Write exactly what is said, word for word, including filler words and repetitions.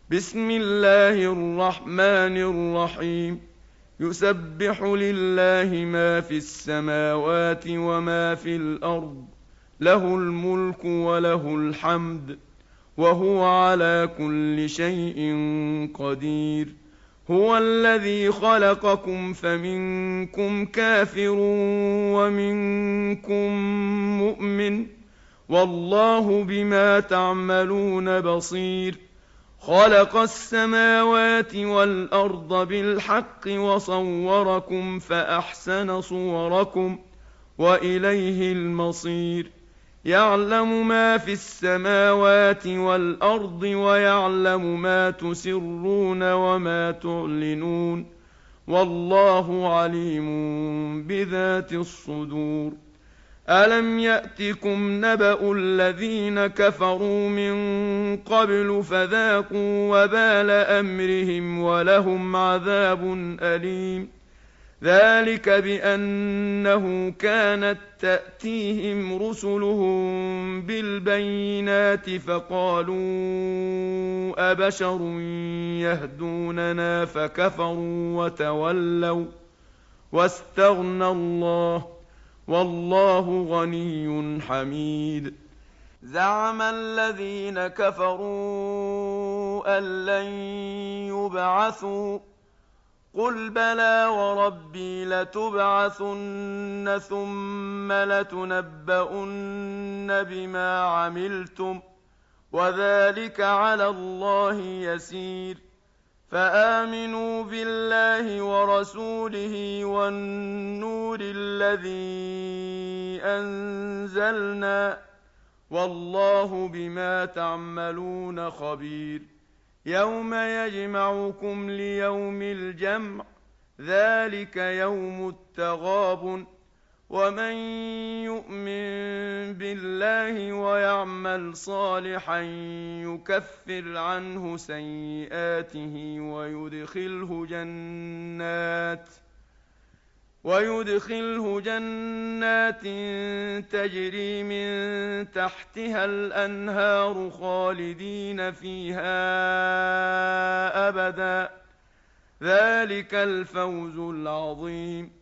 بسم الله الرحمن الرحيم. يسبح لله ما في السماوات وما في الأرض، له الملك وله الحمد، وهو على كل شيء قدير. هو الذي خلقكم فمنكم كافر ومنكم مؤمن، والله بما تعملون بصير. خلق السماوات والأرض بالحق وصوركم فأحسن صوركم، وإليه المصير. يعلم ما في السماوات والأرض ويعلم ما تسرون وما تعلنون، والله عليم بذات الصدور. ألم يأتكم نبأ الذين كفروا من قبل فذاقوا وبال أمرهم ولهم عذاب أليم. ذلك بأنه كانت تأتيهم رسلهم بالبينات فقالوا أبشر يهدوننا فكفروا وتولوا واستغنى الله، والله غني حميد. زعم الذين كفروا أن لن يبعثوا، قل بلى وربي لتبعثن ثم لتنبؤن بما عملتم، وذلك على الله يسير. فآمنوا بالله ورسوله والنور الذي أنزلنا، والله بما تعملون خبير. يوم يجمعكم ليوم الجمع، ذلك يوم التغابن. ومن يؤمن بالله ويعمل صالحا يكفر عنه سيئاته ويدخله جنات ويدخله جنات تجري من تحتها الأنهار خالدين فيها أبدا، ذلك الفوز العظيم.